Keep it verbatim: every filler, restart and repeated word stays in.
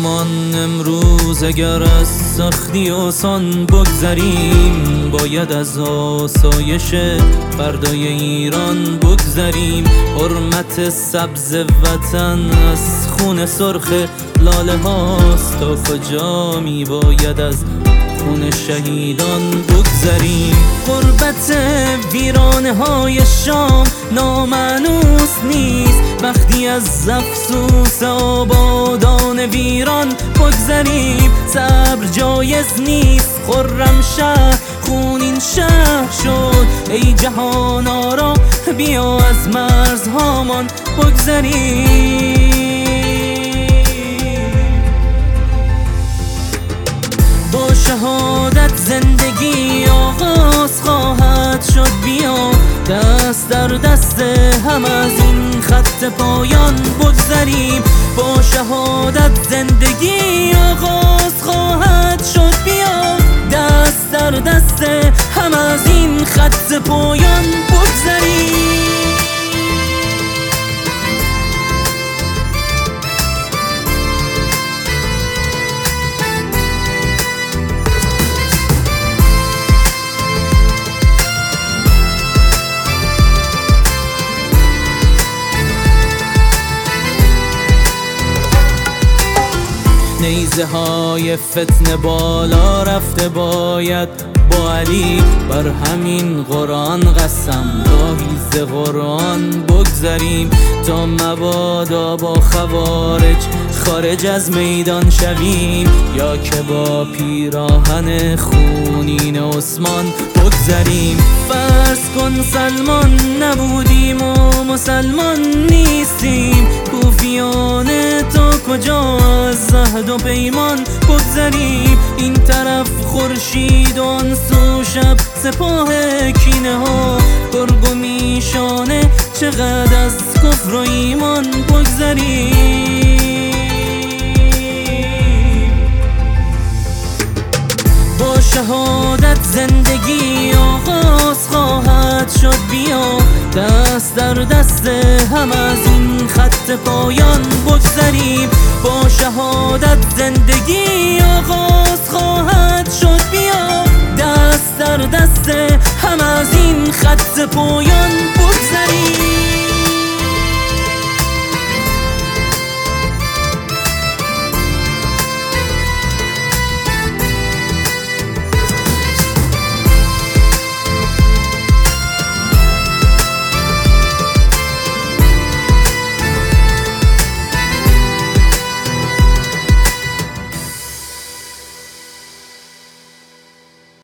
همان امروز اگر از سختی آسان بگذریم، باید از آسایش فردای ایران بگذریم. حرمت سبز وطن از خون سرخ لاله هاست، تا کجا می باید از خون شهیدان بگذریم. غربت ویرانه های شام نامانوس نیست، وقتی از افسوس آبادان ویران بگذریم. صبر جایز نیست، خرم شهر خونین شهر شد. ای جهان آرا بیا از مرزهامان بگذریم. با شهادت زندگی آغاز خواهد شد، بیا دست در دست هم از این خط پایان بگذریم. با شهادت زندگی آغاز خواهد شد، بیا دست در دست هم از این خط پایان بگذریم. نیزه های فتنه بالا رفته، باید با علی بر همین قرآن قسم گاهی ز قرآن بگذریم. تا مبادا با خوارج خارج از میدان شویم، یا که با پیراهن خونین عثمان بگذریم. فرض کن سلمان نبودیم و مسلمان نیستیم، کوفیان تا کجا از عهد و پیمان بگذریم. این طرف خورشید و آن سو شب سپاه کینه ها، گرگ و میشانه چقدر از کفر و ایمان بگذریم. با شهادت زندگی آغاز خواهد شد، بیا دست در دست هم از این خط پایان بگذریم. با شهادت زندگی آغاز خواهد شد، بیا دست در دست هم از این خط پایان